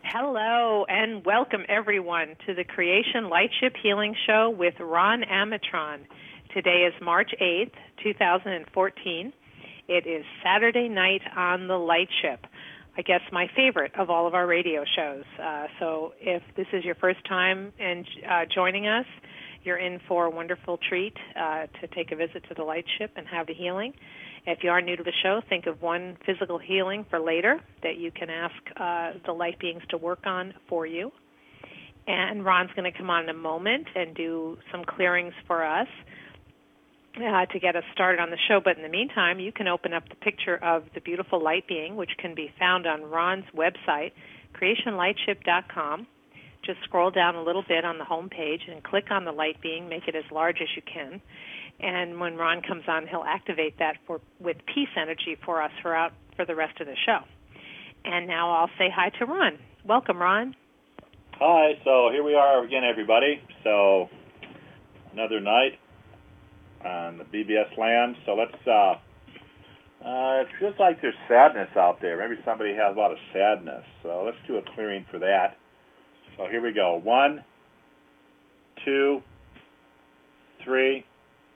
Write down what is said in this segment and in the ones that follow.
Hello, and welcome everyone to the Creation Lightship Healing Show with Ron Amatron. Today is March 8th, 2014. It is Saturday night on the Lightship. I guess my favorite of all of our radio shows. So if this is your first time and joining us, you're in for a wonderful treat to take a visit to the Lightship and have the healing. If you are new to the show, think of one physical healing for later that you can ask the light beings to work on for you. And Ron's going to come on in a moment and do some clearings for us to get us started on the show. But in the meantime, you can open up the picture of the beautiful light being, which can be found on Ron's website, creationlightship.com. Just scroll down a little bit on the home page and click on the light being, make it as large as you can. And when Ron comes on, he'll activate that with peace energy for us for the rest of the show. And now I'll say hi to Ron. Welcome, Ron. Hi. So here we are again, everybody. So another night on the BBS land. So let's, it feels like there's sadness out there. Maybe somebody has a lot of sadness. So let's do a clearing for that. So here we go. 1, 2, 3,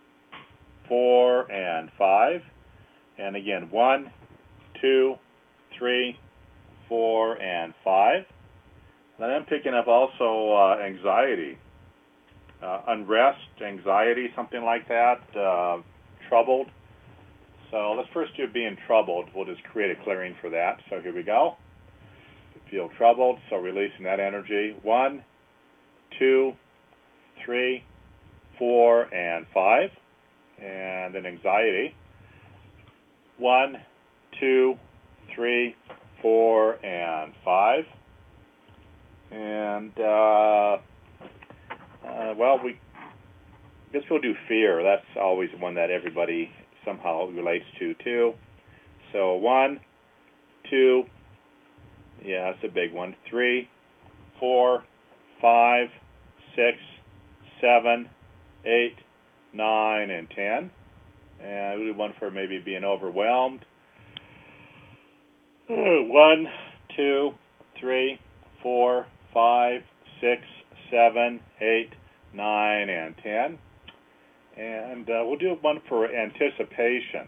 4, and 5. And again, 1, 2, 3, 4, and 5. Then I'm picking up also anxiety, unrest, anxiety, something like that, troubled. So let's first do being troubled. We'll just create a clearing for that. So here we go. Feel troubled, so releasing that energy. 1, 2, 3, 4, and 5. And then anxiety. 1, 2, 3, 4, and 5. And, we guess we'll do fear. That's always one that everybody somehow relates to, too. So 1, 2, yeah, that's a big one. 3, 4, 5, 6, 7, 8, 9, and 10. And we do one for maybe being overwhelmed. 1, 2, 3, 4, 5, 6, 7, 8, 9, and 10. And we'll do one for anticipation.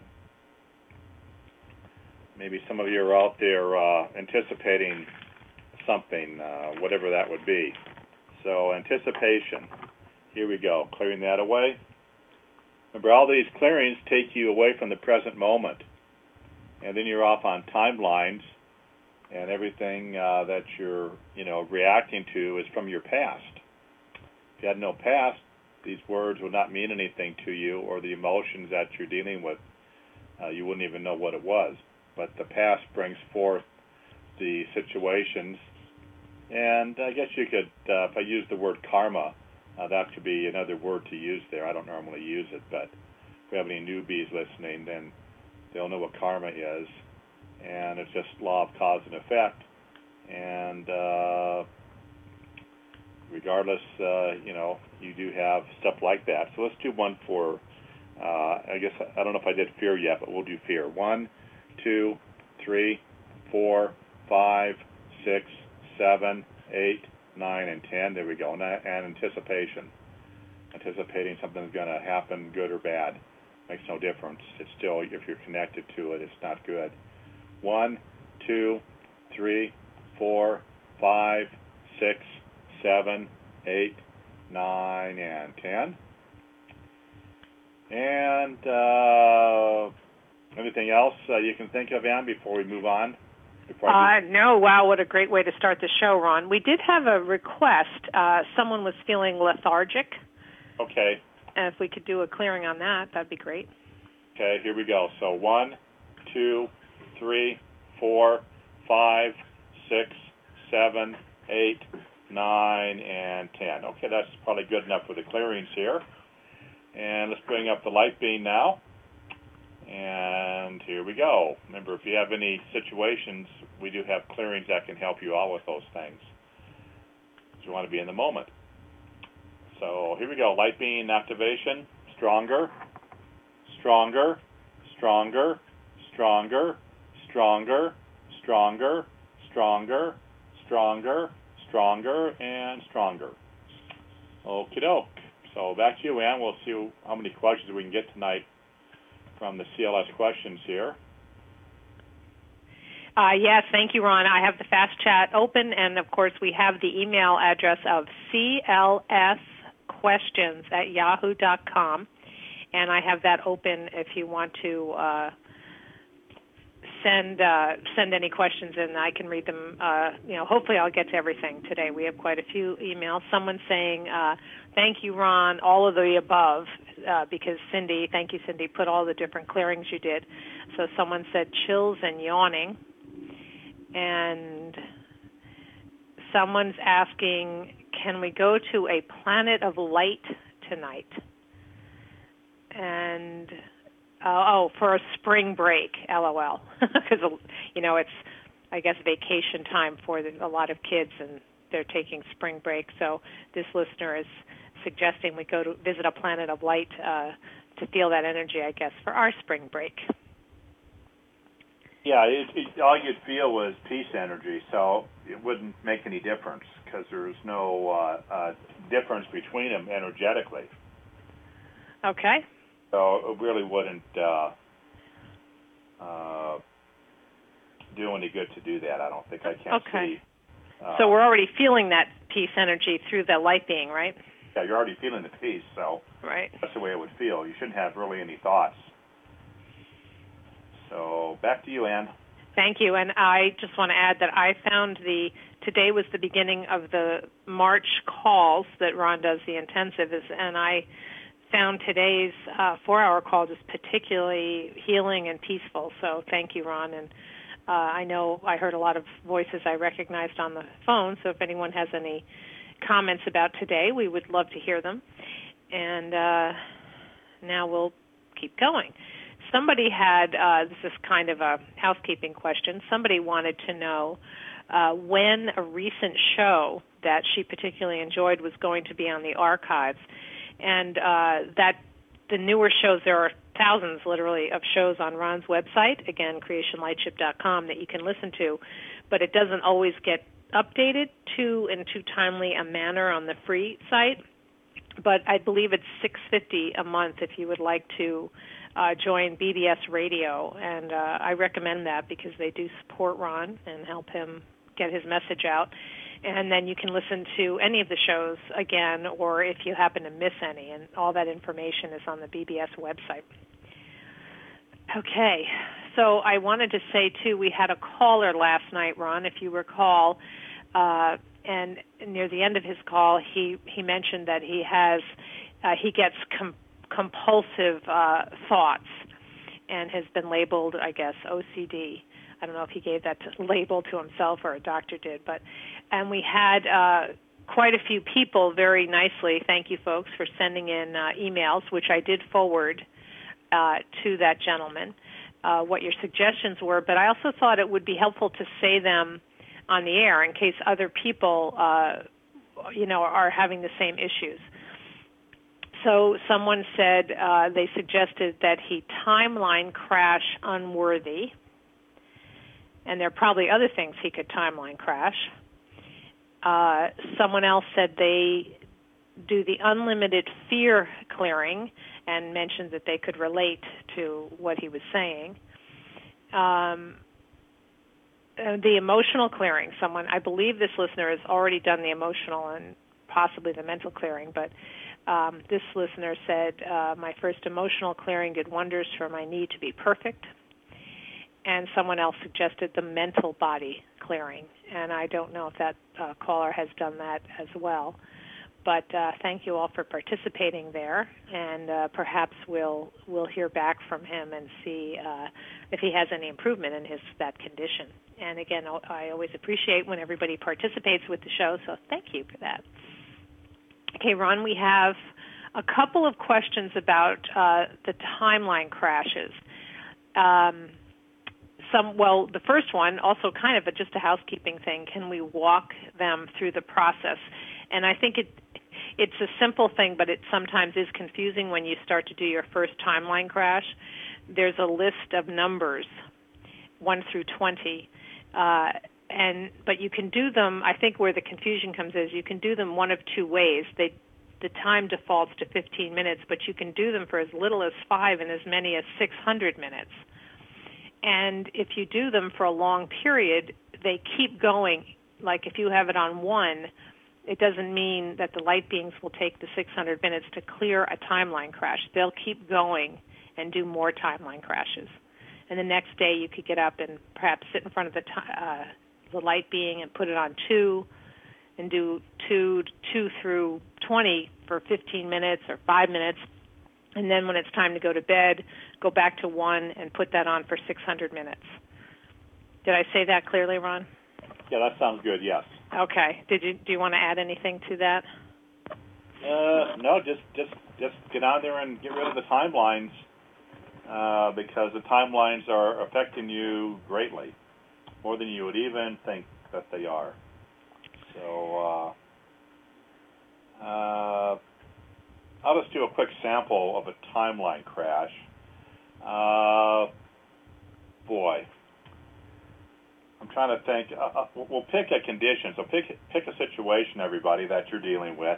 Maybe some of you are out there anticipating something, whatever that would be. So anticipation. Here we go. Clearing that away. Remember, all these clearings take you away from the present moment. And then you're off on timelines, and everything that you're, reacting to is from your past. If you had no past, these words would not mean anything to you, or the emotions that you're dealing with, you wouldn't even know what it was. But the past brings forth the situations. And I guess you could, if I use the word karma, that could be another word to use there. I don't normally use it, but if we have any newbies listening, then they'll know what karma is. And it's just law of cause and effect. And regardless, you do have stuff like that. So let's do one for, I guess, I don't know if I did fear yet, but we'll do fear. 1, 2, 3, 4, 5, 6, 7, 8, 9, and 10. There we go. And anticipation. Anticipating something's going to happen, good or bad. Makes no difference. It's still, if you're connected to it, it's not good. 1, 2, 3, 4, 5, 6, 7, 8, 9, and 10. And anything else you can think of, Ann, before we move on? No. Wow, what a great way to start the show, Ron. We did have a request. Someone was feeling lethargic. Okay. And if we could do a clearing on that, that'd be great. Okay, here we go. So 1, 2, 3, 4, 5, 6, 7, 8, 9, and 10. Okay, that's probably good enough for the clearings here. And let's bring up the light beam now. And here we go. Remember, if you have any situations, we do have clearings that can help you out with those things. You want to be in the moment. So here we go. Light beam activation. Stronger, stronger, stronger, stronger, stronger, stronger, stronger, stronger, stronger, and stronger. Okie doke. So back to you, Ann. We'll see how many questions we can get tonight from the CLS questions here. Yes, thank you, Ron. I have the Fast Chat open, and of course we have the email address of clsquestions@yahoo.com, and I have that open if you want to send any questions in. I can read them. Hopefully I'll get to everything today. We have quite a few emails. Someone saying, thank you, Ron, all of the above, because Cindy, thank you, Cindy, put all the different clearings you did. So someone said chills and yawning. And someone's asking, can we go to a planet of light tonight? And for a spring break, LOL, because it's, I guess, vacation time for a lot of kids, and they're taking spring break. So this listener is suggesting we go to visit a planet of light to feel that energy, I guess, for our spring break. Yeah, all you'd feel was peace energy, so it wouldn't make any difference because there's no difference between them energetically. Okay. So it really wouldn't do any good to do that, I don't think. I can't see. So we're already feeling that peace energy through the light being, right? Yeah, you're already feeling the peace, so right. That's the way it would feel. You shouldn't have really any thoughts. So back to you, Ann. Thank you. And I just want to add that I found today was the beginning of the March calls that Ron does, the intensive, and I found today's 4-hour call just particularly healing and peaceful. So thank you, Ron. And I know I heard a lot of voices I recognized on the phone, so if anyone has any comments about today, we would love to hear them. And now we'll keep going. Somebody had, this is kind of a housekeeping question, somebody wanted to know when a recent show that she particularly enjoyed was going to be on the archives. And that the newer shows, there are thousands literally of shows on Ron's website, again, creationlightship.com, that you can listen to, but it doesn't always get updated in too timely a manner on the free site. But I believe it's $6.50 a month if you would like to join BBS Radio, and I recommend that because they do support Ron and help him get his message out. And then you can listen to any of the shows again, or if you happen to miss any, and all that information is on the BBS website. Okay, so I wanted to say, too, we had a caller last night, Ron, if you recall, and near the end of his call, he mentioned that he gets compulsive thoughts and has been labeled, I guess, OCD. I don't know if he gave that label to himself or a doctor did, and we had quite a few people very nicely, thank you folks for sending in emails, which I did forward to that gentleman, what your suggestions were, but I also thought it would be helpful to say them on the air in case other people, are having the same issues. So someone said they suggested that he timeline crash unworthy, and there are probably other things he could timeline crash. Someone else said they do the unlimited fear clearing and mentioned that they could relate to what he was saying. The emotional clearing, I believe this listener has already done the emotional and possibly the mental clearing, but this listener said, my first emotional clearing did wonders for my need to be perfect. And someone else suggested the mental body clearing, and I don't know if that caller has done that as well. But thank you all for participating there, and perhaps we'll hear back from him and see if he has any improvement in that condition. And again, I always appreciate when everybody participates with the show, so thank you for that. Okay, Ron, we have a couple of questions about the timeline crashes. The first one, also kind of just a housekeeping thing, can we walk them through the process? And I think it's a simple thing, but it sometimes is confusing when you start to do your first timeline crash. There's a list of numbers, 1 through 20, but you can do them. I think where the confusion comes is you can do them one of two ways. The time defaults to 15 minutes, but you can do them for as little as 5 and as many as 600 minutes. And if you do them for a long period, they keep going. Like if you have it on 1, it doesn't mean that the light beings will take the 600 minutes to clear a timeline crash. They'll keep going and do more timeline crashes. And the next day you could get up and perhaps sit in front of the light being and put it on 2 and do 2 through 20 for 15 minutes or 5 minutes. And then when it's time to go to bed, go back to 1 and put that on for 600 minutes. Did I say that clearly, Ron? Yeah, that sounds good, yes. Okay. Do you want to add anything to that? No, just get out there and get rid of the timelines because the timelines are affecting you greatly, more than you would even think that they are. So I'll just do a quick sample of a timeline crash. Boy, I'm trying to think. We'll pick a condition. So pick a situation, everybody, that you're dealing with.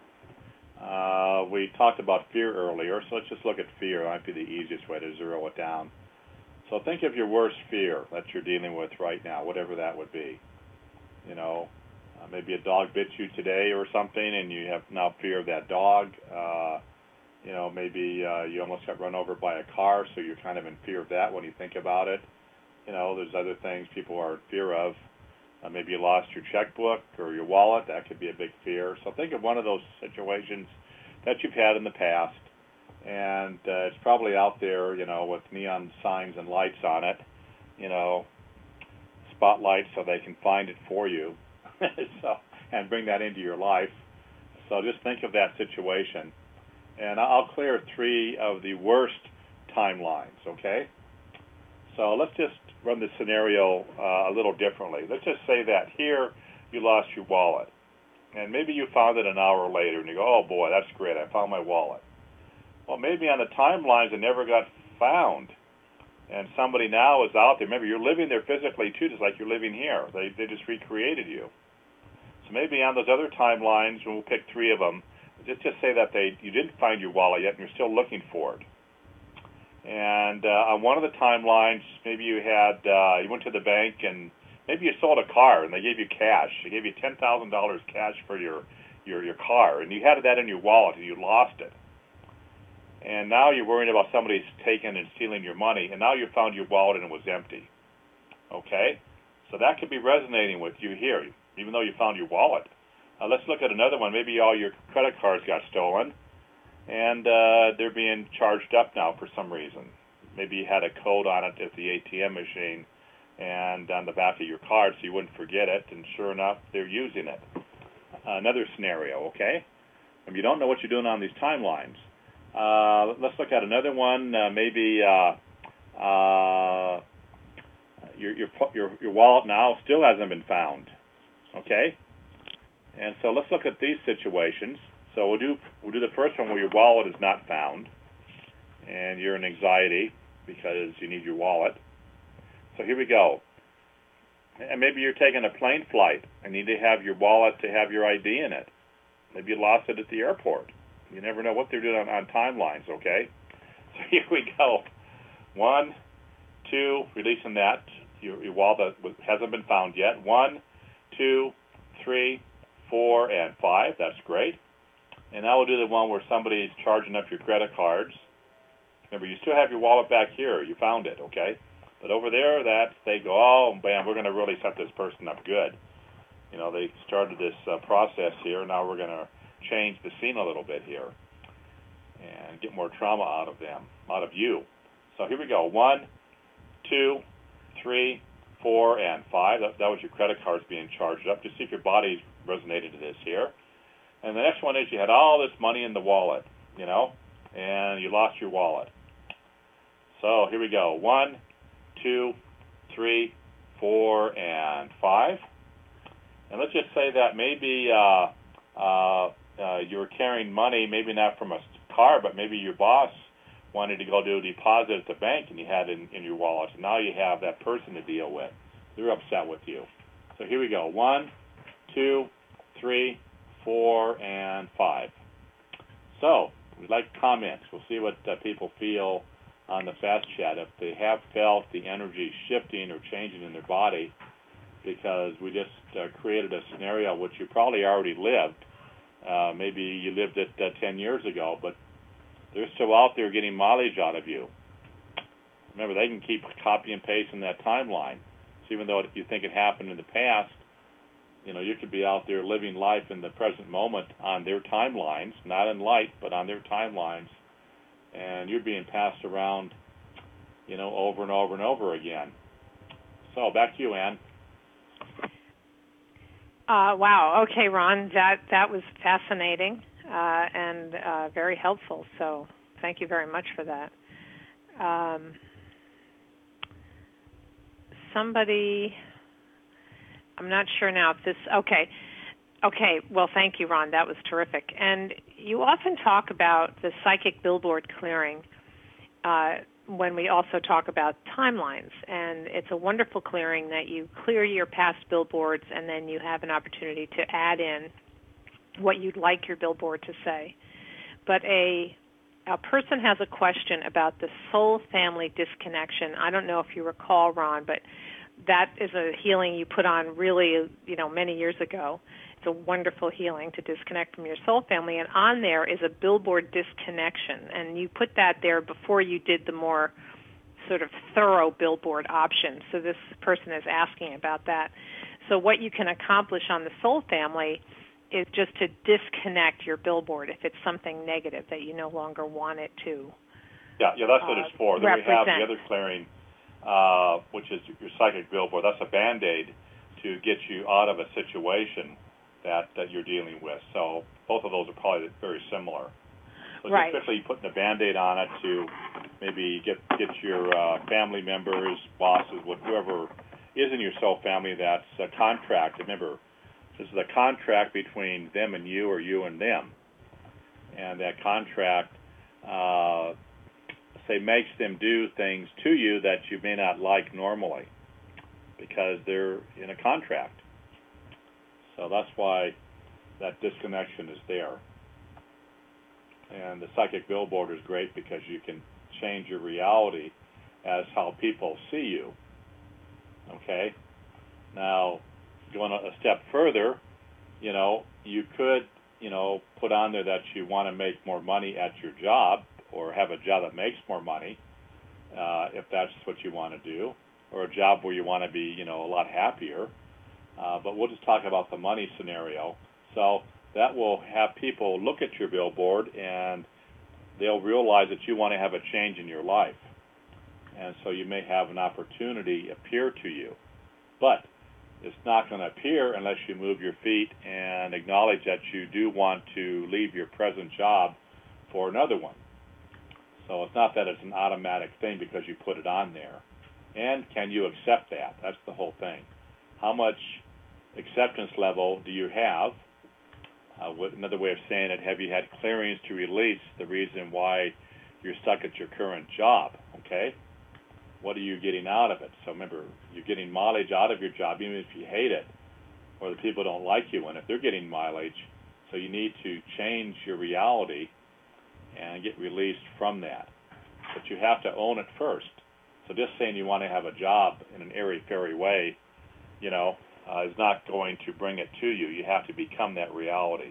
We talked about fear earlier, so let's just look at fear. It might be the easiest way to zero it down. So think of your worst fear that you're dealing with right now, whatever that would be. You know, maybe a dog bit you today or something, and you have now fear of that dog. You know, maybe you almost got run over by a car, so you're kind of in fear of that when you think about it. You know, there's other things people are in fear of. Maybe you lost your checkbook or your wallet. That could be a big fear. So think of one of those situations that you've had in the past, and it's probably out there, you know, with neon signs and lights on it, you know, spotlights so they can find it for you, and bring that into your life. So just think of that situation. And I'll clear 3 of the worst timelines, okay? So let's just run the scenario a little differently. Let's just say that here you lost your wallet, and maybe you found it an hour later, and you go, oh boy, that's great, I found my wallet. Well, maybe on the timelines it never got found, and somebody now is out there. Maybe you're living there physically too, just like you're living here. They just recreated you. So maybe on those other timelines, and we'll pick 3 of them, just say that you didn't find your wallet yet, and you're still looking for it. And on one of the timelines, maybe you went to the bank and maybe you sold a car and they gave you cash. They gave you $10,000 cash for your car, and you had that in your wallet and you lost it. And now you're worrying about somebody taking and stealing your money, and now you found your wallet and it was empty. Okay? So that could be resonating with you here, even though you found your wallet. Let's look at another one. Maybe all your credit cards got stolen, and they're being charged up now for some reason. Maybe you had a code on it at the ATM machine and on the back of your card so you wouldn't forget it, and sure enough, they're using it. Another scenario, okay? If you don't know what you're doing on these timelines, let's look at another one. Maybe your wallet now still hasn't been found, okay? And so let's look at these situations. So we'll do the first one where your wallet is not found, and you're in anxiety because you need your wallet. So here we go. And maybe you're taking a plane flight and need to have your wallet to have your ID in it. Maybe you lost it at the airport. You never know what they're doing on timelines, okay? So here we go. 1, 2, releasing that. Your wallet that hasn't been found yet. 1, 2, 3, 4, and 5. That's great. And now we'll do the one where somebody's charging up your credit cards. Remember, you still have your wallet back here. You found it, okay? But over there, they go, oh, bam, we're going to really set this person up good. You know, they started this process here. Now we're going to change the scene a little bit here and get more trauma out of them, out of you. So here we go. 1, 2, 3, 4, and 5. That was your credit cards being charged up. Just see if your body's resonated to this here. And the next one is you had all this money in the wallet, you know, and you lost your wallet. So here we go. 1, 2, 3, 4, and 5. And let's just say that maybe you were carrying money, maybe not from a car, but maybe your boss wanted to go do a deposit at the bank and you had it in your wallet. So now you have that person to deal with. They're upset with you. So here we go. 1, 2, 3, 4, and 5. So we'd like comments. We'll see what people feel on the Fast Chat, if they have felt the energy shifting or changing in their body, because we just created a scenario which you probably already lived. Maybe you lived it 10 years ago, but they're still out there getting mileage out of you. Remember, they can keep copy and pasting that timeline. So even though if you think it happened in the past, you could be out there living life in the present moment on their timelines, not in light, but on their timelines, and you're being passed around, over and over and over again. So back to you, Ann. Wow. Okay, Ron, that was fascinating and very helpful. So thank you very much for that. Somebody, I'm not sure now if this. Okay. Well, thank you, Ron. That was terrific. And you often talk about the psychic billboard clearing when we also talk about timelines. And it's a wonderful clearing that you clear your past billboards, and then you have an opportunity to add in what you'd like your billboard to say. But a person has a question about the soul family disconnection. I don't know if you recall, Ron, but that is a healing you put on really, many years ago. It's a wonderful healing to disconnect from your soul family, and on there is a billboard disconnection, and you put that there before you did the more sort of thorough billboard option. So this person is asking about that. So what you can accomplish on the soul family is just to disconnect your billboard if it's something negative that you no longer want it to. Yeah, that's what it's for. Then represent. we have the other clearing, which is your psychic billboard. That's a Band-Aid to get you out of a situation that you're dealing with. So both of those are probably very similar. So right. Just quickly putting a Band-Aid on it to maybe get your family members, bosses, whoever is in your soul family that's a contract. Remember, this is a contract between them and you, or you and them. And that contract, makes them do things to you that you may not like normally because they're in a contract. So that's why that disconnection is there. And the psychic billboard is great because you can change your reality as how people see you. Okay? Now, going a step further, you could, put on there that you want to make more money at your job or have a job that makes more money, if that's what you want to do, or a job where you want to be, a lot happier. But we'll just talk about the money scenario. So that will have people look at your billboard and they'll realize that you want to have a change in your life. And so you may have an opportunity appear to you. But it's not going to appear unless you move your feet and acknowledge that you do want to leave your present job for another one. So it's not that it's an automatic thing because you put it on there. And can you accept that? That's the whole thing. How much acceptance level do you have? Another way of saying it, have you had clearings to release the reason why you're stuck at your current job? Okay? What are you getting out of it? So remember, you're getting mileage out of your job, even if you hate it, or the people don't like you, and if they're getting mileage. So you need to change your reality and get released from that. But you have to own it first. So just saying you want to have a job in an airy-fairy way, is not going to bring it to you. You have to become that reality.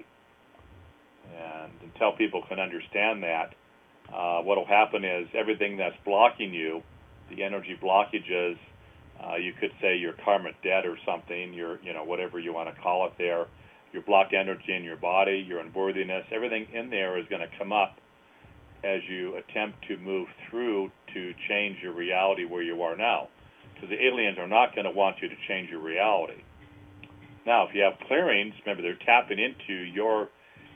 And until people can understand that, what will happen is everything that's blocking you, the energy blockages, you could say your karmic debt or something, your, whatever you want to call it there, your blocked energy in your body, your unworthiness, everything in there is going to come up as you attempt to move through to change your reality where you are now. Because the aliens are not going to want you to change your reality. Now, if you have clearings, remember they're tapping into your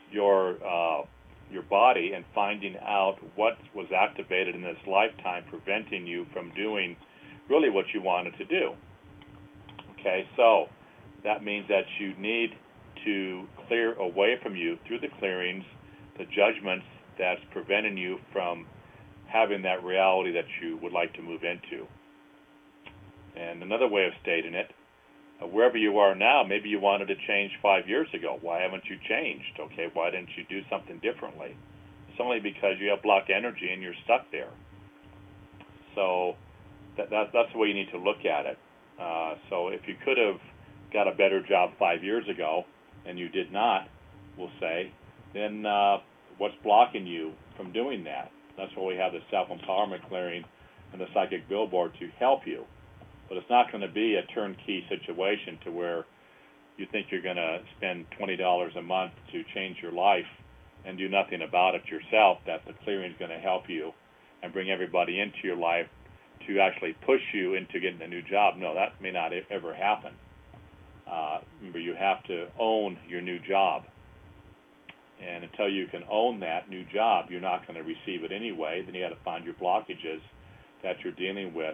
body and finding out what was activated in this lifetime, preventing you from doing really what you wanted to do. Okay, so that means that you need to clear away from you through the clearings the judgments that's preventing you from having that reality that you would like to move into. And another way of stating it wherever you are now, maybe you wanted to change 5 years ago. Why haven't you changed? Okay, why didn't you do something differently? It's only because you have block energy and you're stuck there. So that's the way you need to look at it. So if you could have got a better job 5 years ago and you did not, we'll say, then what's blocking you from doing that? That's why we have the self-empowerment clearing and the psychic billboard to help you. But it's not going to be a turnkey situation to where you think you're going to spend $20 a month to change your life and do nothing about it yourself, that the clearing is going to help you and bring everybody into your life to actually push you into getting a new job. No, that may not ever happen. Remember, you have to own your new job. And until you can own that new job, you're not going to receive it anyway. Then you got to find your blockages that you're dealing with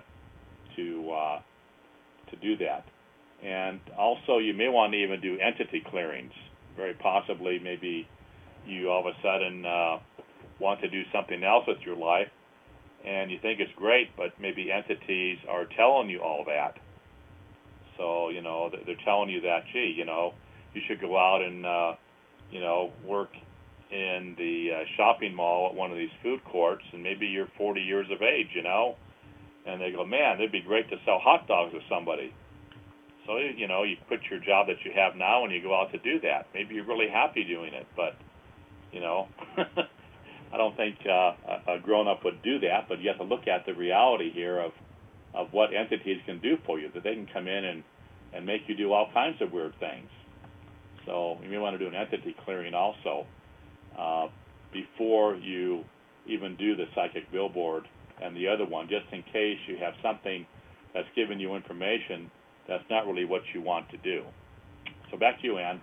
to do that. And also, you may want to even do entity clearings. Very possibly, maybe you all of a sudden want to do something else with your life, and you think it's great, but maybe entities are telling you all that. So, they're telling you that, gee, you should go out and, work in the shopping mall at one of these food courts, and maybe you're 40 years of age, and they go, man, it'd be great to sell hot dogs to somebody. So, you quit your job that you have now and you go out to do that. Maybe you're really happy doing it, but, I don't think a grown-up would do that, but you have to look at the reality here of what entities can do for you, that they can come in and make you do all kinds of weird things. So you may want to do an entity clearing also before you even do the psychic billboard and the other one, just in case you have something that's giving you information that's not really what you want to do. So back to you, Ann.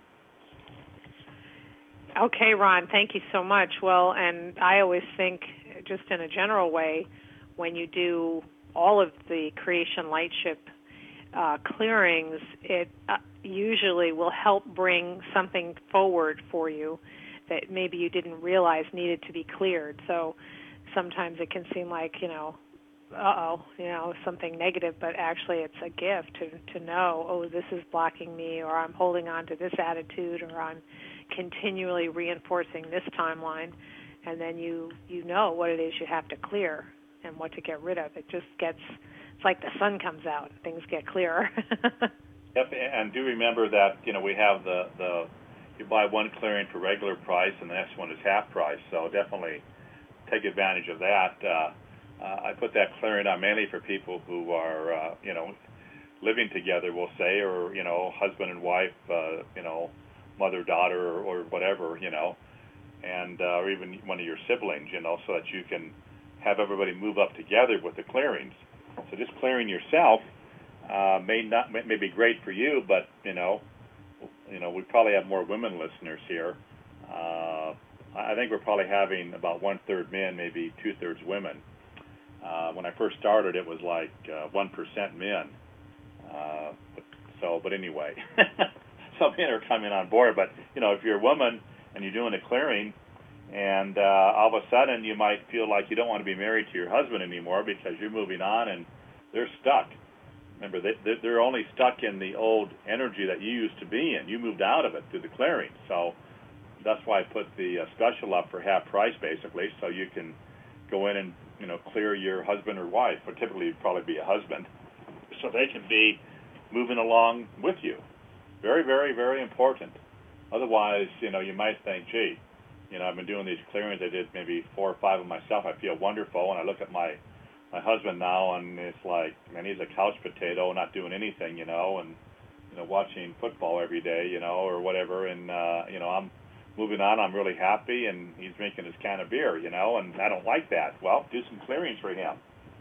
Okay, Ron, thank you so much. Well, and I always think, just in a general way, when you do all of the Creation Lightship clearings, it usually will help bring something forward for you that maybe you didn't realize needed to be cleared. So sometimes it can seem like, something negative, but actually it's a gift to know, oh, this is blocking me, or I'm holding on to this attitude, or I'm continually reinforcing this timeline, and then you know what it is you have to clear and what to get rid of. It's like the sun comes out, things get clearer. Yep, and do remember that, we have you buy one clearing for regular price and the next one is half price, so definitely take advantage of that. I put that clearing on mainly for people who are, living together, we'll say, or, husband and wife, mother, daughter, or whatever, and or even one of your siblings, so that you can have everybody move up together with the clearings. So just clearing yourself may be great for you, but, we probably have more women listeners here. I think we're probably having about 1/3 men, maybe 2/3 women. When I first started, it was like 1% men. But anyway, some men are coming on board. But, if you're a woman and you're doing a clearing, and all of a sudden you might feel like you don't want to be married to your husband anymore because you're moving on and they're stuck. Remember, they're only stuck in the old energy that you used to be in. You moved out of it through the clearing. So that's why I put the special up for half price, basically, so you can go in and, clear your husband or wife, but typically it'd probably be a husband, so they can be moving along with you. Very, very, very important. Otherwise, you might think, gee, I've been doing these clearings. I did maybe 4 or 5 of myself. I feel wonderful, and I look at my husband now, and it's like, man, he's a couch potato, not doing anything, and watching football every day, or whatever, and I'm moving on. I'm really happy, and he's drinking his can of beer, and I don't like that. Well, do some clearings for him,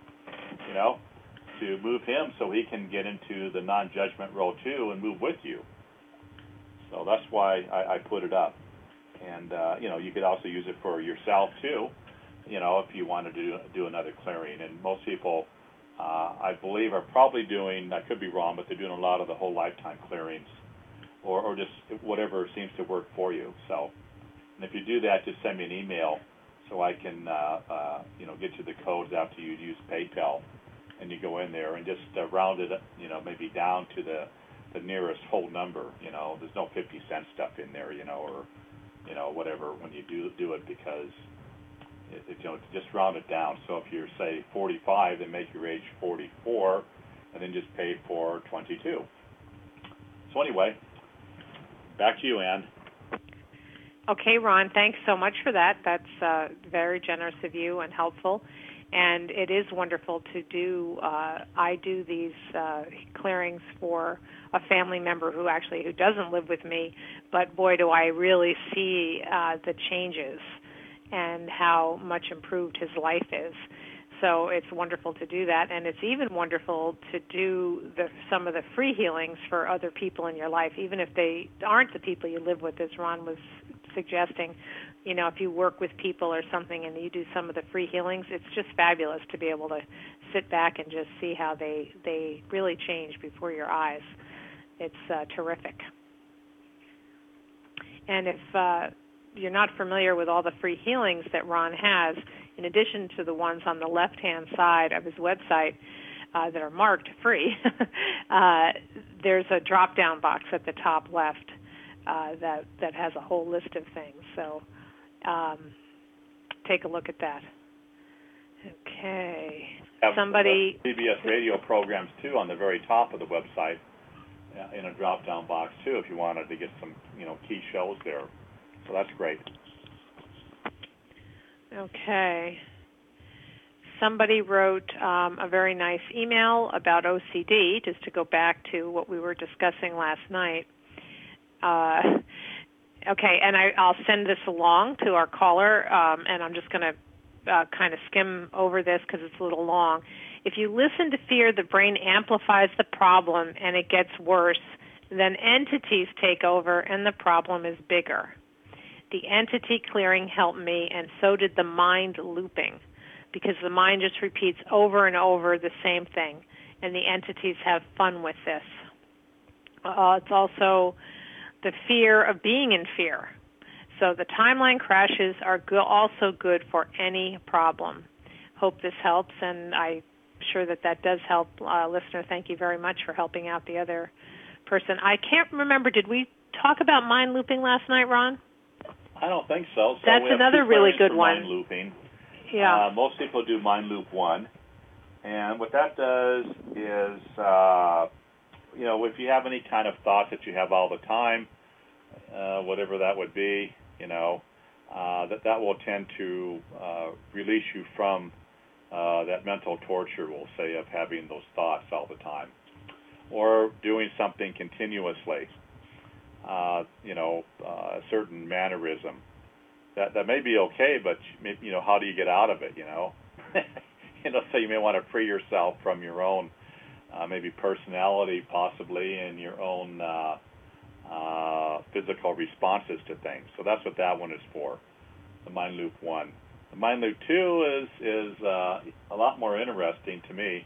to move him so he can get into the non-judgment role too and move with you. So that's why I put it up. And, you could also use it for yourself too, if you wanted to do another clearing. And most people, I believe, are probably doing, I could be wrong, but they're doing a lot of the whole lifetime clearings, or just whatever seems to work for you. So, and if you do that, just send me an email so I can, get you the codes after you use PayPal, and you go in there and just round it, maybe down to the the nearest whole number. There's no 50-cent stuff in there, or whatever when you do it, because just round it down. So if you're, say, 45, then make your age 44, and then just pay for 22. So anyway, back to you, Ann. Okay, Ron, thanks so much for that. That's very generous of you and helpful. And it is wonderful to do. I do these clearings for a family member who doesn't live with me, but boy, do I really see the changes and how much improved his life is. So it's wonderful to do that, and it's even wonderful to do some of the free healings for other people in your life, even if they aren't the people you live with, as Ron was suggesting. If you work with people or something and you do some of the free healings, it's just fabulous to be able to sit back and just see how they really change before your eyes. It's terrific. And if you're not familiar with all the free healings that Ron has, in addition to the ones on the left-hand side of his website that are marked free, there's a drop-down box at the top left that has a whole list of things. So take a look at that. Okay. Somebody CBS radio programs, too, on the very top of the website in a drop-down box, too, if you wanted to get some key shows there. So that's great. Okay. Somebody wrote a very nice email about OCD, just to go back to what we were discussing last night. Okay, and I'll send this along to our caller, and I'm just going to kind of skim over this because it's a little long. If you listen to fear, the brain amplifies the problem, and it gets worse. Then entities take over, and the problem is bigger. The entity clearing helped me, and so did the mind looping, because the mind just repeats over and over the same thing, and the entities have fun with this. It's also the fear of being in fear. So the timeline crashes are also good for any problem. Hope this helps, and I'm sure that does help. Listener, thank you very much for helping out the other person. I can't remember, did we talk about mind looping last night, Ron? I don't think so. That's another really good one. Mind looping. Yeah. Most people do Mind Loop 1. And what that does is, if you have any kind of thought that you have all the time, whatever that would be, that will tend to release you from that mental torture, we'll say, of having those thoughts all the time. Or doing something continuously, a certain mannerism. That may be okay, but how do you get out of it? So you may want to free yourself from your own maybe personality, possibly, and your own physical responses to things. So that's what that one is for, the Mind Loop 1. The Mind Loop 2 is a lot more interesting to me.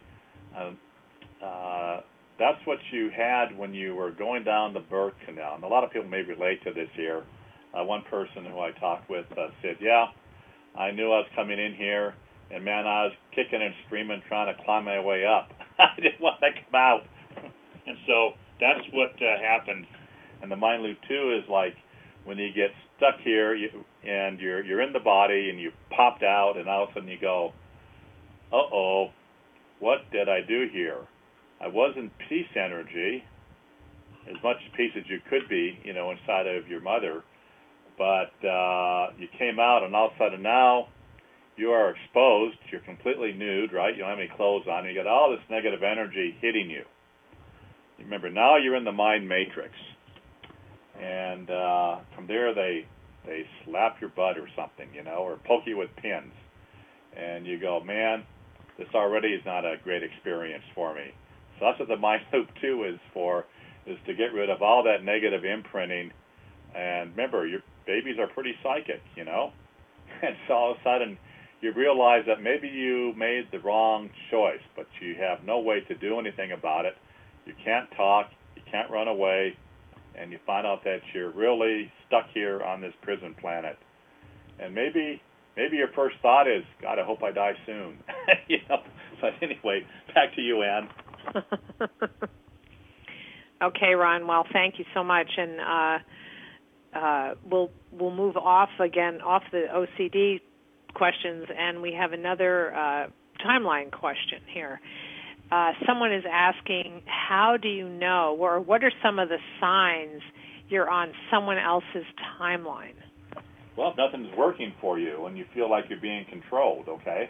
That's what you had when you were going down the birth canal. And a lot of people may relate to this here. One person who I talked with said, yeah, I knew I was coming in here, and man, I was kicking and screaming, trying to climb my way up. I didn't want to come out. And so that's what happened. And the Mind Loop 2 is like when you get stuck here and you're in the body and you popped out, and all of a sudden you go, uh-oh, what did I do here? I was in peace energy, as much peace as you could be, inside of your mother. But you came out, and all of a sudden now you are exposed. You're completely nude, right? You don't have any clothes on. You got all this negative energy hitting you. Remember, now you're in the mind matrix. And from there they slap your butt or something, or poke you with pins. And you go, man, this already is not a great experience for me. So that's what the Mind Loop 2 is for, is to get rid of all that negative imprinting. And remember, your babies are pretty psychic, And so all of a sudden you realize that maybe you made the wrong choice, but you have no way to do anything about it. You can't talk, you can't run away, and you find out that you're really stuck here on this prison planet. And maybe your first thought is, God, I hope I die soon. But anyway, back to you, Ann. Okay, Ron. Well, thank you so much, and we'll move off the OCD questions, and we have another timeline question here. Someone is asking, how do you know, or what are some of the signs you're on someone else's timeline? Well, if nothing's working for you and you feel like you're being controlled, okay?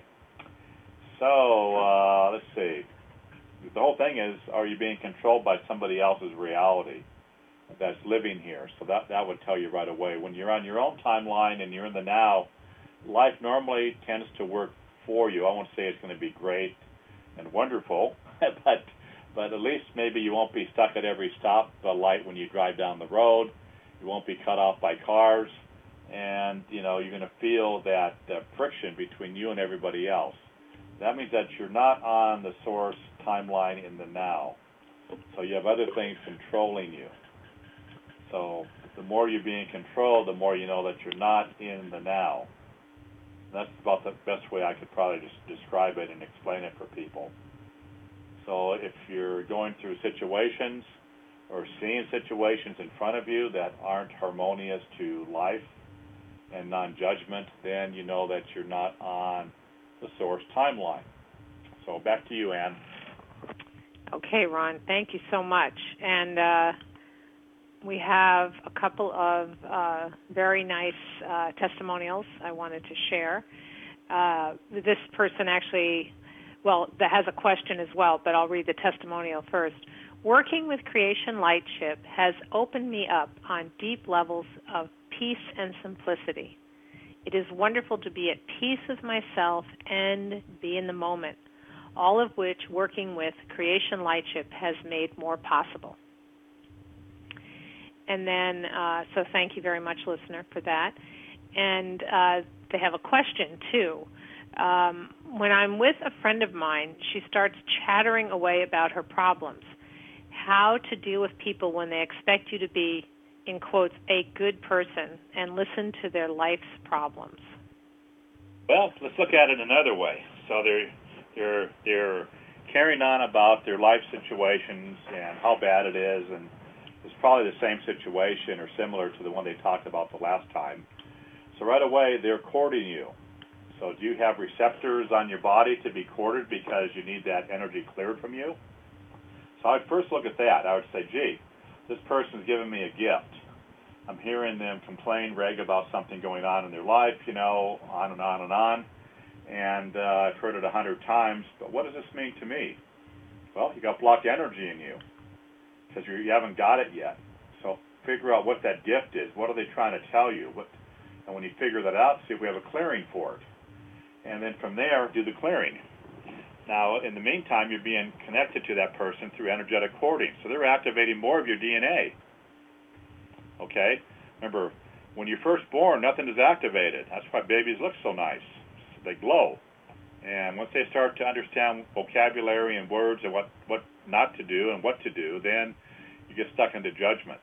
So, let's see. The whole thing is, are you being controlled by somebody else's reality that's living here? So that would tell you right away. When you're on your own timeline and you're in the now, life normally tends to work for you. I won't say it's going to be great and wonderful, but at least maybe you won't be stuck at every stop light when you drive down the road. You won't be cut off by cars, and you're going to feel that friction between you and everybody else. That means that you're not on the source timeline in the now. So you have other things controlling you. So the more you're being controlled, the more you know that you're not in the now. That's about the best way I could probably just describe it and explain it for people. So if you're going through situations or seeing situations in front of you that aren't harmonious to life and non-judgment, then you know that you're not on the source timeline. So back to you, Ann. Okay, Ron, thank you so much. And we have a couple of very nice testimonials I wanted to share. This person actually, that has a question as well, but I'll read the testimonial first. Working with Creation Lightship has opened me up on deep levels of peace and simplicity. It is wonderful to be at peace with myself and be in the moment, all of which working with Creation Lightship has made more possible. And then, so thank you very much, listener, for that. And they have a question, too. When I'm with a friend of mine, she starts chattering away about her problems. How to deal with people when they expect you to be, in quotes, a good person and listen to their life's problems? Well, let's look at it another way. So they're carrying on about their life situations and how bad it is, and it's probably the same situation or similar to the one they talked about the last time. So right away, they're courting you. So do you have receptors on your body to be courted because you need that energy cleared from you? So I'd first look at that. I would say, gee, this person's giving me a gift. I'm hearing them complain, rag about something going on in their life, on and on and on. And I've heard it 100 times, but what does this mean to me? Well, you got blocked energy in you because you haven't got it yet. So figure out what that gift is. What are they trying to tell you? And when you figure that out, see if we have a clearing for it. And then from there, do the clearing. Now, in the meantime, you're being connected to that person through energetic courting. So they're activating more of your DNA. Okay? Remember, when you're first born, nothing is activated. That's why babies look so nice. They glow. And once they start to understand vocabulary and words and what not to do and what to do, then you get stuck into judgment.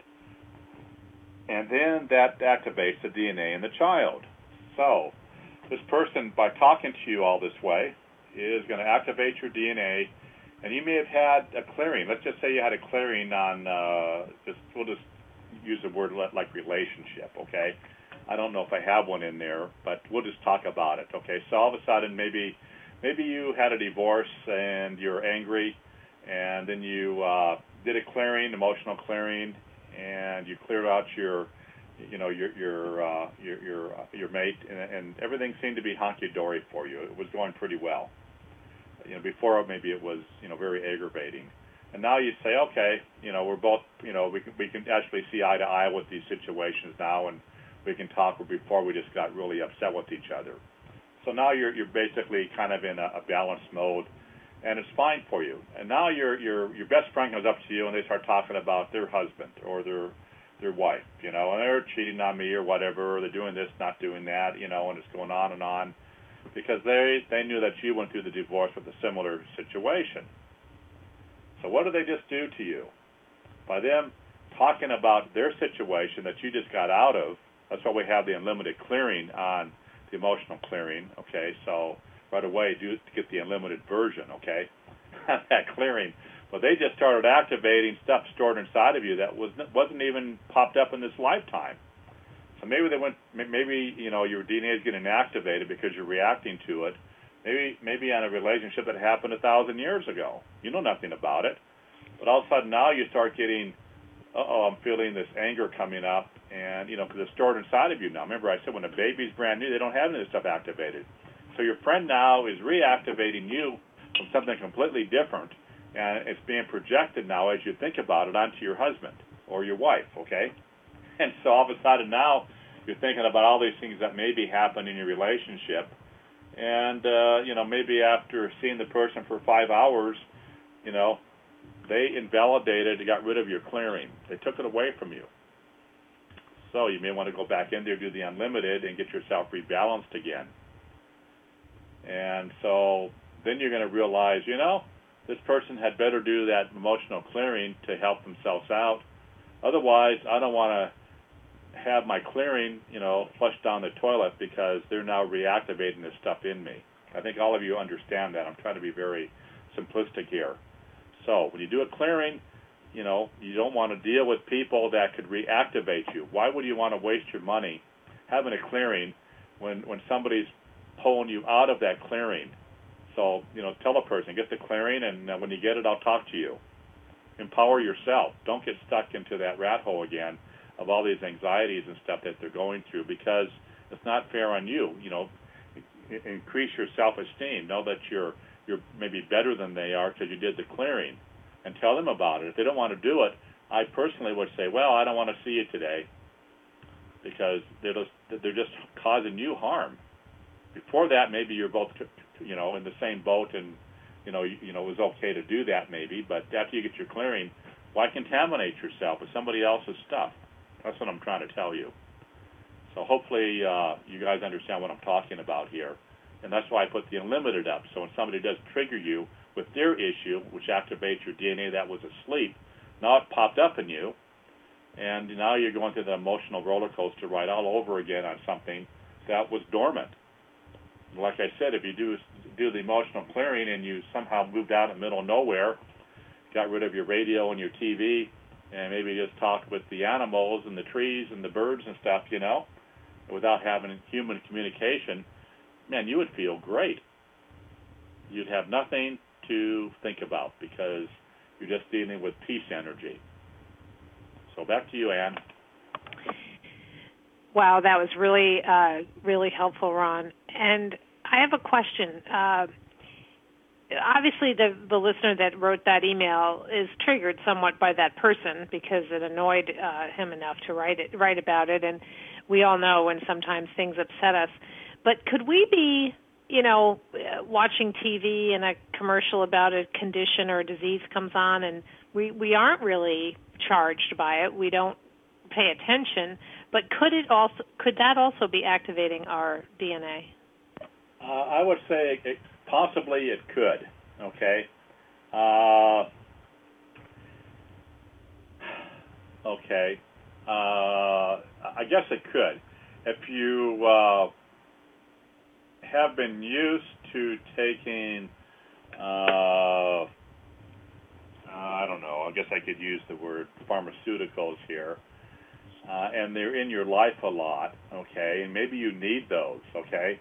And then that activates the DNA in the child. So this person, by talking to you all this way, is going to activate your DNA, and you may have had a clearing. Let's just say you had a clearing on, we'll just use a word like relationship, okay? I don't know if I have one in there, but we'll just talk about it, okay? So all of a sudden, maybe you had a divorce and you're angry, and then you did a clearing, emotional clearing, and you cleared out your mate, and everything seemed to be honky-dory for you. It was going pretty well. Before maybe it was, very aggravating. And now you say, okay, we're both, we can actually see eye to eye with these situations now, and we can talk. Before we just got really upset with each other. So now you're basically kind of in a balanced mode, and it's fine for you. And now your best friend comes up to you and they start talking about their husband or their wife, and they're cheating on me or whatever, or they're doing this, not doing that, and it's going on and on, because they knew that you went through the divorce with a similar situation. So what did they just do to you? By them talking about their situation that you just got out of, that's why we have the unlimited clearing on the emotional clearing, okay? So right away, do get the unlimited version, okay? That clearing. But they just started activating stuff stored inside of you that wasn't even popped up in this lifetime. So maybe your DNA is getting activated because you're reacting to it. Maybe on a relationship that happened 1,000 years ago. You know nothing about it. But all of a sudden now you start getting, I'm feeling this anger coming up, and, because it's stored inside of you now. Remember I said when a baby's brand new, they don't have any of this stuff activated. So your friend now is reactivating you from something completely different, and it's being projected now as you think about it onto your husband or your wife, okay? And so all of a sudden now you're thinking about all these things that maybe happen in your relationship, and, maybe after seeing the person for 5 hours, they invalidated and got rid of your clearing. They took it away from you. So you may want to go back in there, do the unlimited, and get yourself rebalanced again. And so then you're going to realize, this person had better do that emotional clearing to help themselves out. Otherwise, I don't want to have my clearing, flushed down the toilet because they're now reactivating this stuff in me. I think all of you understand that. I'm trying to be very simplistic here. So when you do a clearing, you don't want to deal with people that could reactivate you. Why would you want to waste your money having a clearing when somebody's pulling you out of that clearing? So, tell a person, get the clearing, and when you get it, I'll talk to you. Empower yourself. Don't get stuck into that rat hole again of all these anxieties and stuff that they're going through, because it's not fair on you. Increase your self-esteem. Know that you're maybe better than they are because you did the clearing, and tell them about it. If they don't want to do it, I personally would say, well, I don't want to see you today, because they're just causing you harm. Before that, maybe you're both, in the same boat, and it was okay to do that maybe. But after you get your clearing, why contaminate yourself with somebody else's stuff? That's what I'm trying to tell you. So hopefully you guys understand what I'm talking about here. And that's why I put the unlimited up. So when somebody does trigger you with their issue, which activates your DNA that was asleep, now it popped up in you, and now you're going through the emotional roller coaster ride all over again on something that was dormant. Like I said, if you do the emotional clearing and you somehow moved out in the middle of nowhere, got rid of your radio and your TV, and maybe just talked with the animals and the trees and the birds and stuff, without having human communication, man, you would feel great. You'd have nothing to think about because you're just dealing with peace energy. So back to you, Ann. Wow, that was really, really helpful, Ron. And I have a question. Obviously, the listener that wrote that email is triggered somewhat by that person because it annoyed him enough to write about it. And we all know when sometimes things upset us. But could we be, watching TV and a commercial about a condition or a disease comes on, and we aren't really charged by it. We don't pay attention. But could that also be activating our DNA? I would say possibly it could. Okay. I guess it could. If you have been used to taking, I don't know, I guess I could use the word pharmaceuticals here, and they're in your life a lot, okay, and maybe you need those, okay?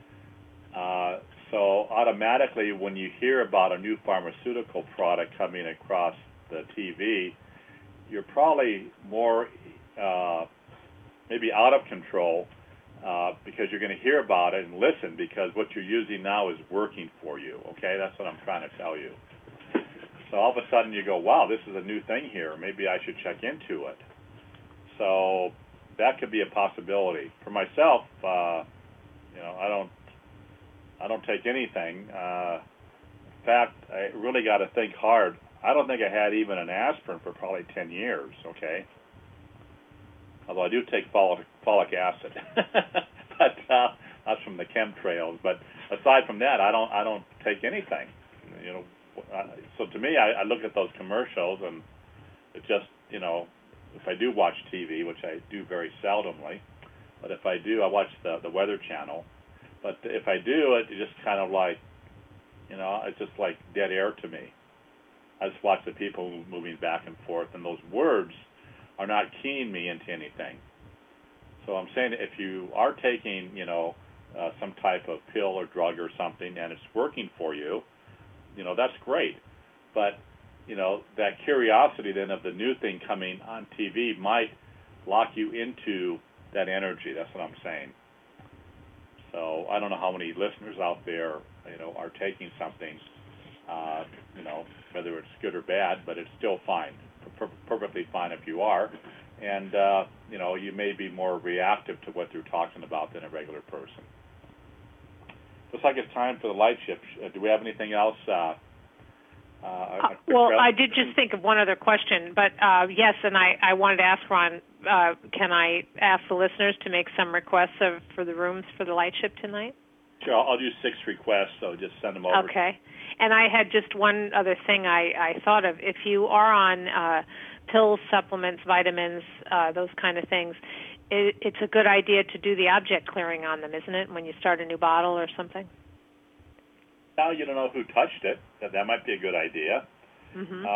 So automatically when you hear about a new pharmaceutical product coming across the TV, you're probably more maybe out of control because you're going to hear about it and listen because what you're using now is working for you, okay? That's what I'm trying to tell you. So all of a sudden you go, wow, this is a new thing here. Maybe I should check into it. So that could be a possibility. For myself, I don't take anything. In fact, I really got to think hard. I don't think I had even an aspirin for probably 10 years, okay? Although I do take folic acid. But that's from the chemtrails. But aside from that, I don't take anything. So to me, I look at those commercials and it just, if I do watch TV, which I do very seldomly, but if I do, I watch the Weather Channel. But if I do, it's just kind of like, it's just like dead air to me. I just watch the people moving back and forth, and those words are not keying me into anything. So I'm saying if you are taking, some type of pill or drug or something, and it's working for you, that's great. But, that curiosity then of the new thing coming on TV might lock you into that energy. That's what I'm saying. So I don't know how many listeners out there, are taking something, whether it's good or bad, but it's still fine, perfectly fine if you are. And, you may be more reactive to what they're talking about than a regular person. Looks like it's time for the light shift. Do we have anything else? Well, I did just think of one other question, but yes, and I wanted to ask Ron, can I ask the listeners to make some requests for the rooms for the light shift tonight? Sure, I'll do 6 requests, so just send them over. Okay. And I had just one other thing I thought of. If you are on pills, supplements, vitamins, those kind of things, it's a good idea to do the object clearing on them, isn't it, when you start a new bottle or something? Now you don't know who touched it. That might be a good idea. Mm-hmm.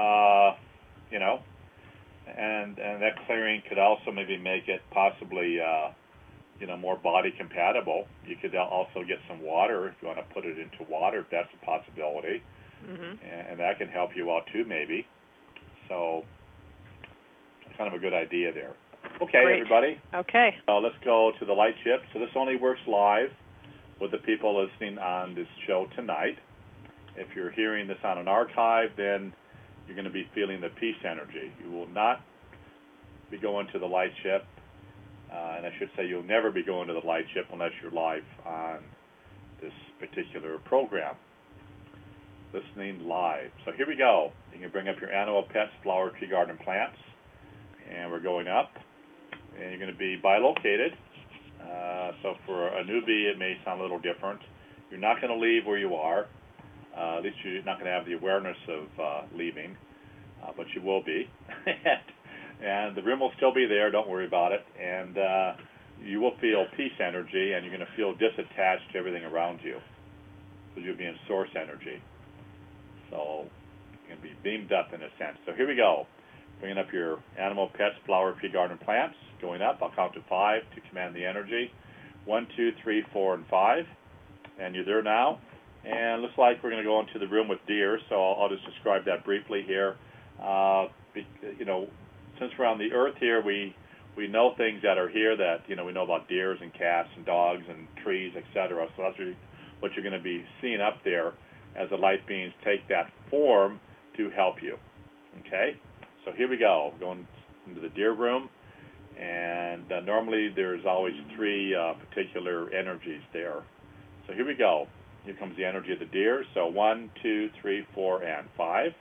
And that clearing could also maybe make it possibly, more body compatible. You could also get some water if you want to put it into water. That's a possibility. Mm-hmm. And that can help you out too, maybe. So, kind of a good idea there. Okay, great. Everybody. Okay. Let's go to the light shift. So this only works live with the people listening on this show tonight. If you're hearing this on an archive, then you're going to be feeling the peace energy. You will not be going to the light shift, and I should say you'll never be going to the light shift unless you're live on this particular program. Listening live. So here we go. You can bring up your animal, pets, flower, tree, garden, plants, and we're going up, and you're going to be bilocated. So for a newbie, it may sound a little different. You're not going to leave where you are. At least you're not going to have the awareness of leaving, but you will be. And the room will still be there. Don't worry about it. And you will feel peace energy, and you're going to feel disattached to everything around you because you'll be in source energy. So you're going to be beamed up in a sense. So here we go. Bringing up your animal, pets, flower, tree, garden, plants. Going up. I'll count to 5 to command the energy. 1, 2, 3, 4, and 5. And you're there now. And it looks like we're going to go into the room with deer, so I'll just describe that briefly here. Since we're on the earth here, we know things that are here that, we know about deers and cats and dogs and trees, etc. So that's what you're going to be seeing up there as the light beings take that form to help you. Okay? So here we go. We're going into the deer room. And normally there's always 3 particular energies there. So here we go. Here comes the energy of the deer. So 1, 2, 3, 4, and 5.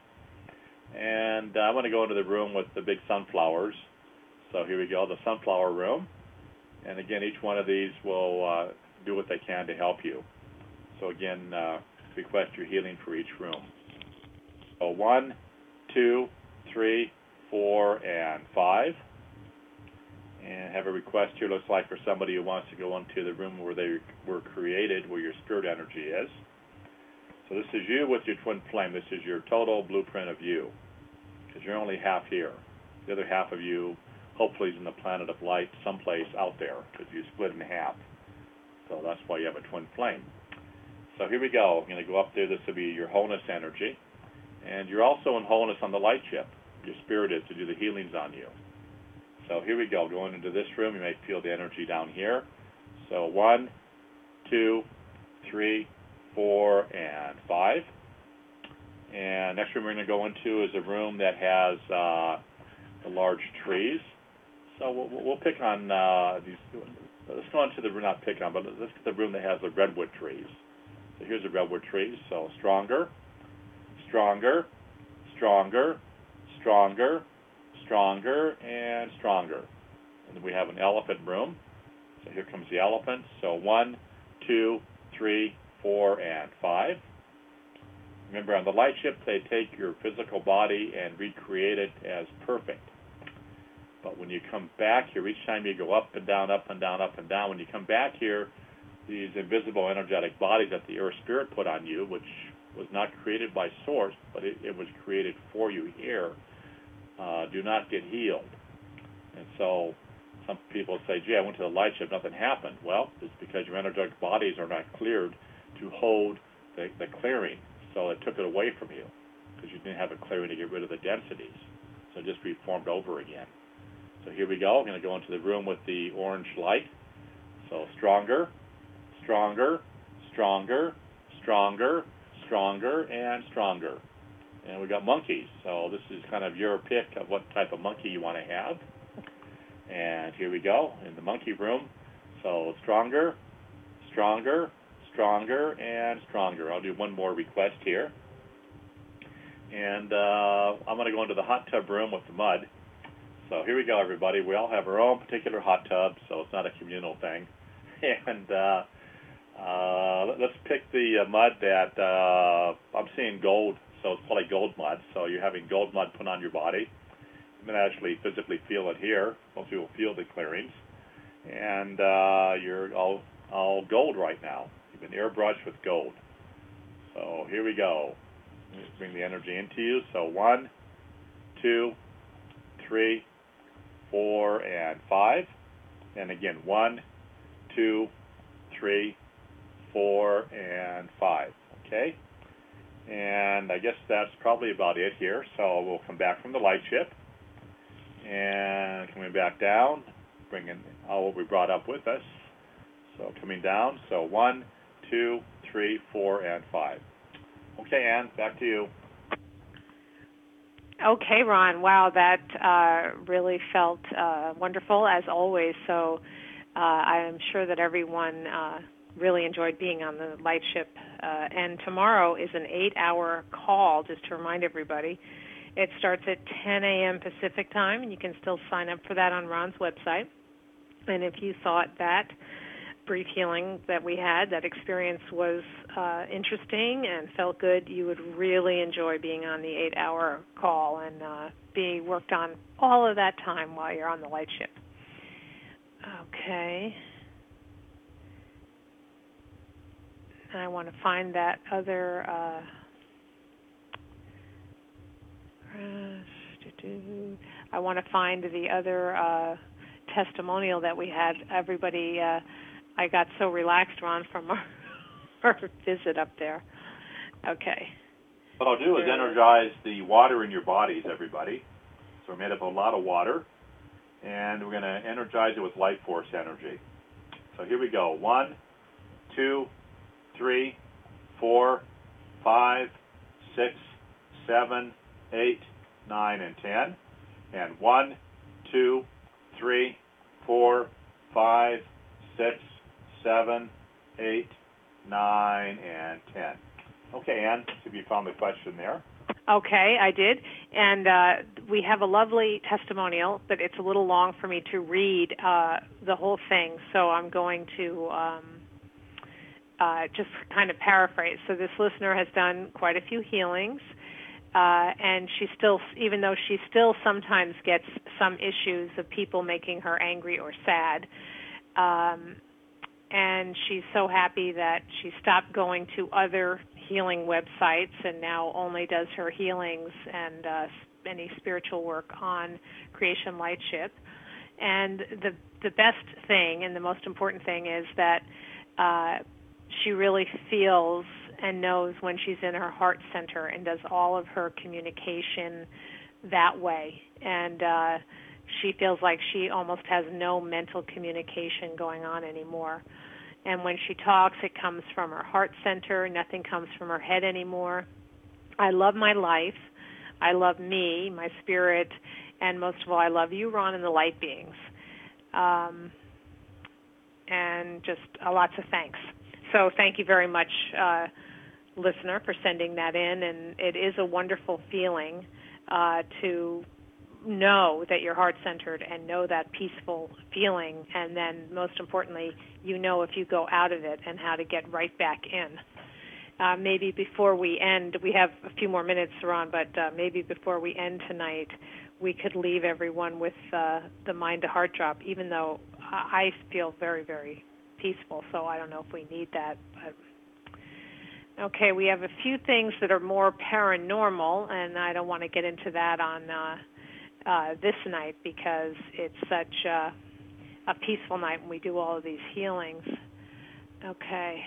And I want to go into the room with the big sunflowers. So here we go, the sunflower room. And again, each one of these will do what they can to help you. So again, request your healing for each room. So 1, 2, 3, 4, and 5. And have a request here, looks like, for somebody who wants to go into the room where they were created, where your spirit energy is. So this is you with your twin flame. This is your total blueprint of you, because you're only half here. The other half of you, hopefully, is in the planet of light someplace out there, because you split in half. So that's why you have a twin flame. So here we go. I'm going to go up there. This will be your wholeness energy. And you're also in wholeness on the light ship. Your spirit is to do the healings on you. So here we go. Going into this room, you may feel the energy down here. So 1, 2, 3, 4, and 5. And next room we're going to go into is a room that has the large trees. So we'll pick on these. Let's go into the room, not pick on, but let's get the room that has the redwood trees. So here's the redwood trees. So stronger, stronger, stronger, stronger, stronger, and stronger. And then we have an elephant room. So here comes the elephant. So 1, 2, 3, 4, and 5. Remember, on the light ship, they take your physical body and recreate it as perfect. But when you come back here, each time you go up and down, up and down, up and down, when you come back here, these invisible energetic bodies that the Earth Spirit put on you, which was not created by Source, but it was created for you here, do not get healed. And so some people say, gee, I went to the light ship, nothing happened. Well, it's because your energetic bodies are not cleared to hold the clearing. So it took it away from you because you didn't have a clearing to get rid of the densities. So it just reformed over again. So here we go. I'm going to go into the room with the orange light. So stronger, stronger, stronger, stronger, stronger, and stronger. And we got monkeys. So this is kind of your pick of what type of monkey you want to have. And here we go in the monkey room. So stronger, stronger, stronger, and stronger. I'll do one more request here. And I'm going to go into the hot tub room with the mud. So here we go, everybody. We all have our own particular hot tub, so it's not a communal thing. And let's pick the mud that I'm seeing gold, so it's probably gold mud. So you're having gold mud put on your body. You can actually physically feel it here. Most people feel the clearings. And you're all gold right now. You've been airbrushed with gold. So here we go. Let's bring the energy into you. So 1, 2, 3, 4, and 5. And again, 1, 2, 3, 4, and 5. Okay? And I guess that's probably about it here. So we'll come back from the light ship. And coming back down, bringing all what we brought up with us. So coming down. So 1, 2, 3, 4, and 5. Okay, Ann, back to you. Okay, Ron. Wow, that really felt wonderful, as always. So I am sure that everyone really enjoyed being on the light ship. And tomorrow is an 8-hour call, just to remind everybody. It starts at 10 a.m. Pacific time, and you can still sign up for that on Ron's website. And if you thought that brief healing that we had, that experience was interesting and felt good, you would really enjoy being on the 8-hour call and be worked on all of that time while you're on the light ship. Okay. And I want to find that other I want to find the other testimonial that we had. Everybody, I got so relaxed, Ron, from our visit up there. Okay. What I'll do is energize the water in your bodies, everybody. So we're made up of a lot of water, and we're going to energize it with light force energy. So here we go. 1, 2, 3, 4, 5, 6, 7, 8, 9, and 10. And 1, 2, 3, 4, 5, 6, 7, 8, 9, and 10. Okay, Ann, see if you found the question there. Okay, I did. And we have a lovely testimonial, but it's a little long for me to read the whole thing, so I'm going to just kind of paraphrase. So this listener has done quite a few healings, and she still, even though she still sometimes gets some issues of people making her angry or sad, and she's so happy that she stopped going to other healing websites and now only does her healings and any spiritual work on Creation Lightship. And the best thing and the most important thing is that she really feels and knows when she's in her heart center and does all of her communication that way. And she feels like she almost has no mental communication going on anymore. And when she talks, it comes from her heart center. Nothing comes from her head anymore. I love my life. I love me, my spirit, and most of all, I love you, Ron, and the light beings. And just lots of thanks. So thank you very much, listener, for sending that in. And it is a wonderful feeling to know that you're heart-centered and know that peaceful feeling, and then most importantly, you know if you go out of it and how to get right back in. Maybe before we end, we have a few more minutes, Ron, but maybe before we end tonight, we could leave everyone with the mind-to-heart drop, even though I feel very, very peaceful, so I don't know if we need that. Okay, we have a few things that are more paranormal, and I don't want to get into that on this night because it's such a peaceful night when we do all of these healings. Okay.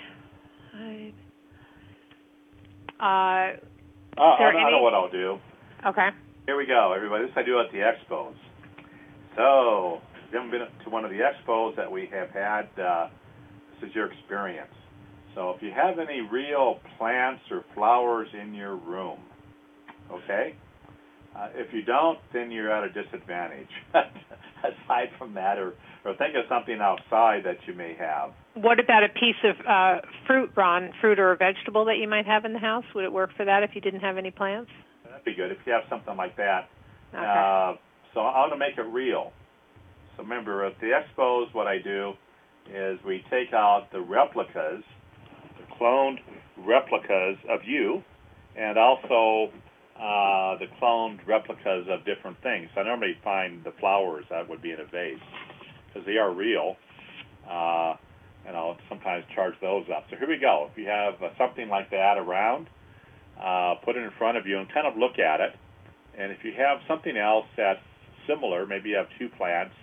I know what I'll do. Okay. Here we go, everybody. This I do at the expos. So, if you haven't been to one of the expos that we have had, this is your experience. So if you have any real plants or flowers in your room, okay? If you don't, then you're at a disadvantage. Aside from that, or think of something outside that you may have. What about a piece of fruit, Ron, fruit or a vegetable that you might have in the house? Would it work for that if you didn't have any plants? That'd be good if you have something like that. Okay. So I want to make it real. So remember, at the expos, what I do is we take out the replicas, the cloned replicas of you, and also the cloned replicas of different things. I normally find the flowers that would be in a vase because they are real, and I'll sometimes charge those up. So here we go. If you have something like that around, put it in front of you and kind of look at it. And if you have something else that's similar, maybe you have two plants,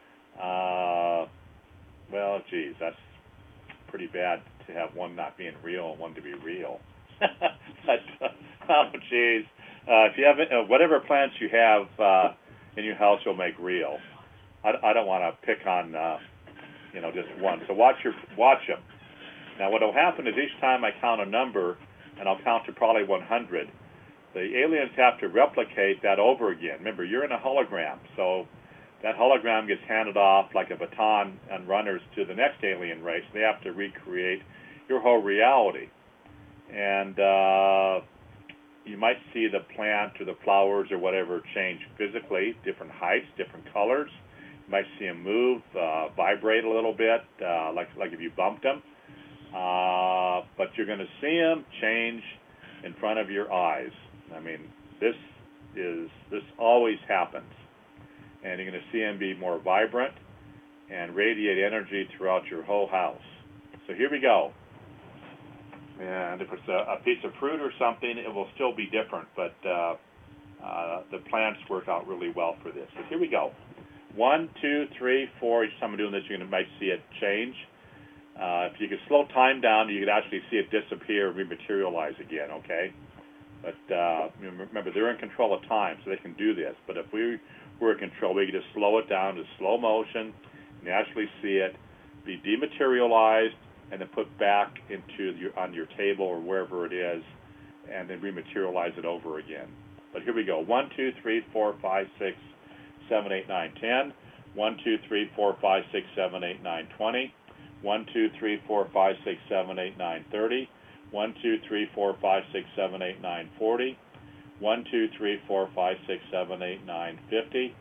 well, geez, that's pretty bad to have one not being real and one to be real. But, oh, geez. If you have whatever plants you have in your house, you'll make real. I don't want to pick on, just one. So watch them. Now, what will happen is each time I count a number, and I'll count to probably 100, the aliens have to replicate that over again. Remember, you're in a hologram, so that hologram gets handed off like a baton and runners to the next alien race. They have to recreate your whole reality. And you might see the plant or the flowers or whatever change physically, different heights, different colors. You might see them move, vibrate a little bit, like if you bumped them. But you're going to see them change in front of your eyes. I mean, this always happens. And you're going to see them be more vibrant and radiate energy throughout your whole house. So here we go. And if it's a piece of fruit or something, it will still be different, but the plants work out really well for this. So here we go. 1, 2, 3, 4. Each time I'm doing this, you might see it change. If you could slow time down, you could actually see it disappear and rematerialize again, okay? But remember, they're in control of time, so they can do this. But if we were in control, we could just slow it down to slow motion and actually see it be dematerialized and then put back on your table or wherever it is, and then rematerialize it over again. But here we go. 1, 2, 3, 4, 5, 6, 7, 8, 9, 10. 1, 2, 3, 4, 5, 6, 7, 8, 9, 20. 1, 2, 3, 4, 5, 6, 7, 8, 9, 30. 1, 2, 3, 4, 5, 6, 7, 8, 9, 40. 1, 2, 3, 4, 5, 6, 7, 8, 9, 50.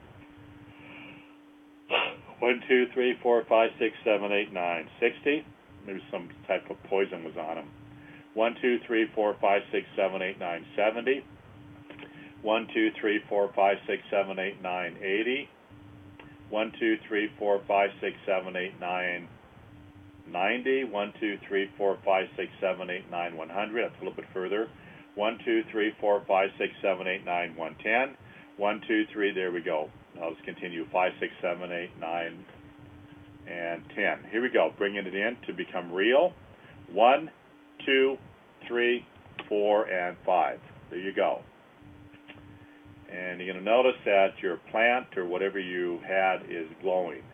1, 2, 3, 4, 5, 6, 7, 8, 9, 60. Maybe some type of poison was on them. 1, 2, 3, 4, 5, 6, 7, 8, 9, 70. 1, 2, 3, 4, 5, 6, 7, 8, 9, 80. 1, 2, 3, 4, 5, 6, 7, 8, 9, 90. 1, 2, 3, 4, 5, 6, 7, 8, 9, 100. That's a little bit further. 1, 2, 3, 4, 5, 6, 7, 8, 9, 110. 1, 2, 3, there we go. Now let's continue. 5, 6, 7, 8, 9, and 10. Here we go. Bringing it in to become real. 1, 2, 3, 4, and 5. There you go. And you're going to notice that your plant or whatever you had is glowing.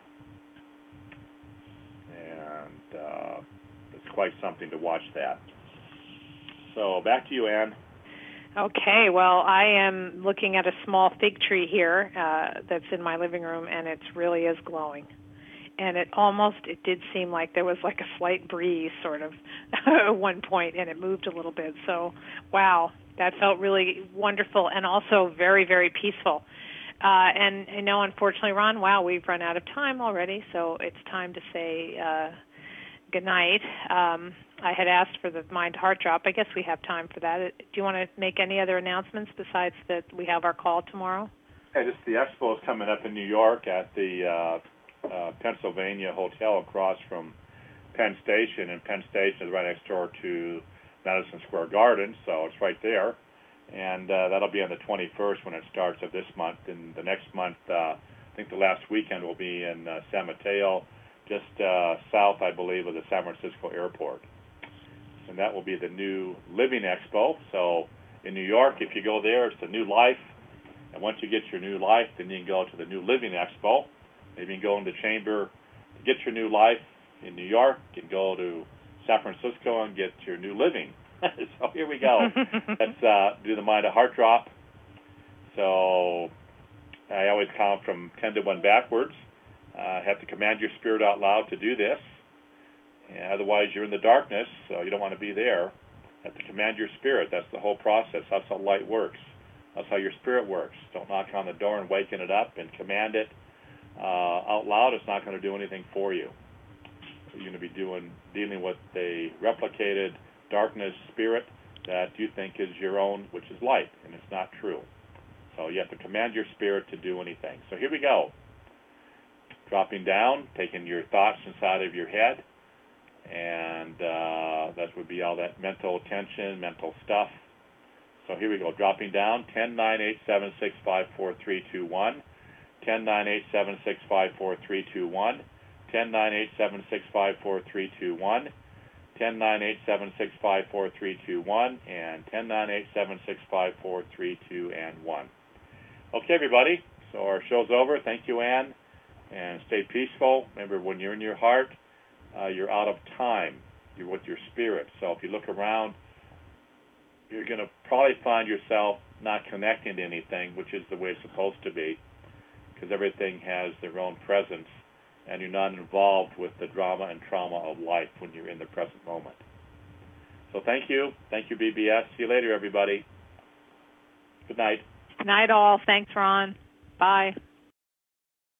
And it's quite something to watch that. So back to you, Ann. Okay, well, I am looking at a small fig tree here that's in my living room, and it really is glowing. And it did seem like there was like a slight breeze sort of at one point, and it moved a little bit. So, wow, that felt really wonderful and also very, very peaceful. And I know, unfortunately, Ron, wow, we've run out of time already, so it's time to say good night. I had asked for the Mind Heart Drop. I guess we have time for that. Do you want to make any other announcements besides that we have our call tomorrow? Hey, just the expo is coming up in New York at the Pennsylvania Hotel across from Penn Station, and Penn Station is right next door to Madison Square Garden, so it's right there. And that'll be on the 21st when it starts of this month. And the next month, I think the last weekend will be in San Mateo, just south, I believe, of the San Francisco airport. And that will be the New Living Expo. So in New York, if you go there, it's the New Life. And once you get your New Life, then you can go to the New Living Expo. Maybe you can go in the chamber to get your New Life in New York. You can go to San Francisco and get your New Living. So here we go. Let's do the Mind to Heart Drop. So I always count from 10 to 1 backwards. Have to command your spirit out loud to do this. And otherwise, you're in the darkness, so you don't want to be there. Have to command your spirit. That's the whole process. That's how light works. That's how your spirit works. Don't knock on the door and waken it up and command it out loud. It's not going to do anything for you. You're going to be dealing with a replicated darkness spirit that you think is your own, which is light, and it's not true. So you have to command your spirit to do anything. So here we go. Dropping down, taking your thoughts inside of your head, and that would be all that mental tension, mental stuff. So here we go. Dropping down, 10, 9, 8, 7, 6, 5, 4, 3, 2, 1. 10, 9, 8, 7, 6, 5, 4, 3, 2, 1. 10, 9, 8, 7, 6, 5, 4, 3, 2, 1. 10, 9, 8, 7, 6, 5, 4, 3, 2, 1. And 10, 9, 8, 7, 6, 5, 4, 3, 2, and 1. Okay, everybody. So our show's over. Thank you, Ann. And stay peaceful. Remember, when you're in your heart, you're out of time. You're with your spirit. So if you look around, you're going to probably find yourself not connecting to anything, which is the way it's supposed to be, because everything has their own presence, and you're not involved with the drama and trauma of life when you're in the present moment. So thank you. Thank you, BBS. See you later, everybody. Good night. Good night, all. Thanks, Ron. Bye.